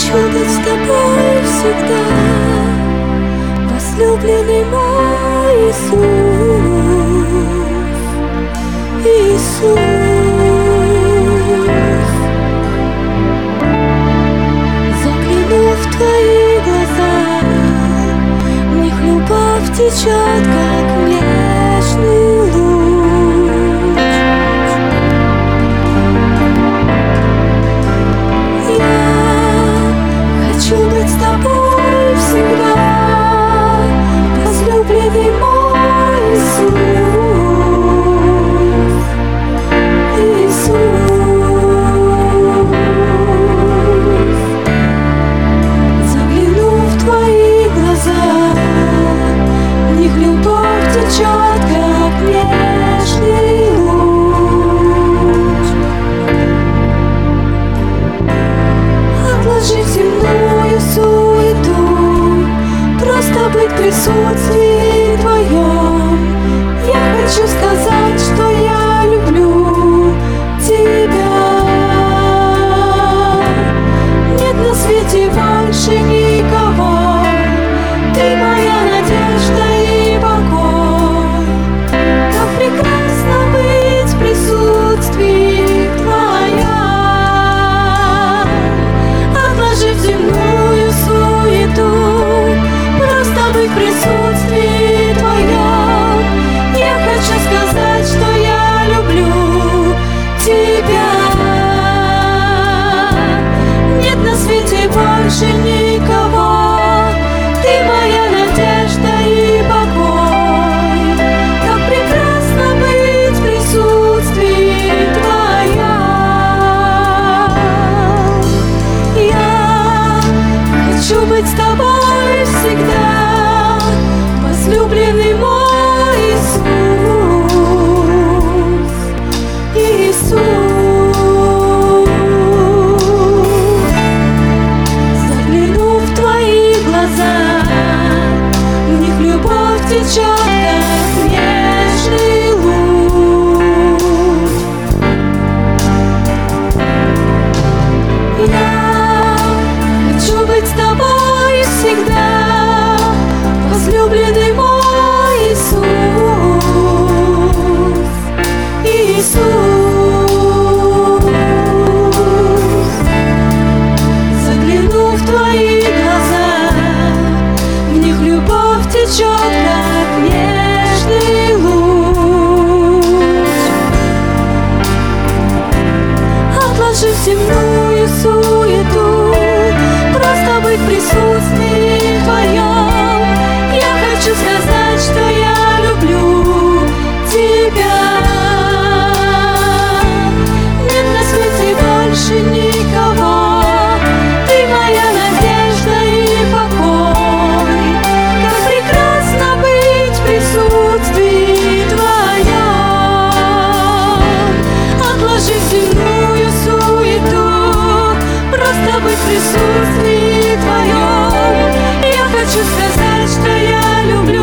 Хочу быть с тобой всегда, возлюбленный мой Иисус, Иисус. Загляну в твои глаза, в них любовь течет, как нежный луч. Я хочу быть с тобой всегда, возлюбленный мой Иисус, Иисус. Загляну в твои глаза, в них любовь течет, как нежный луч. Отложи земную суету, просто быть в присутствии твоем. Я хочу сказать, что я люблю тебя. Нет на свете больше никого, ты моя надежда и покой. Как прекрасно быть в присутствии твоем. Отложив земную суету, просто быть в присутствии твоем. Я хочу сказать, что я люблю тебя. Нет на свете больше никого, ты моя надежда и покой. Как прекрасно быть в присутствии твоем. Я хочу быть с тобой всегда, возлюбленный мой Иисус, Иисус. Загляну в твои глаза, в них любовь течет, как нежный луч. Я хочу быть с тобой всегда, возлюбленный мой Иисус, Иисус. Загляну в твои глаза, в них любовь течет, как нежный луч. Отложив земную суету, просто быть в присутствии твоем. Я хочу сказать, что я люблю тебя. Нет на свете больше никого, ты моя надежда и покой. Как прекрасно быть в присутствии твоем. Отложив земную суету, просто быть в присутствии твоем. Я хочу сказать, что я люблю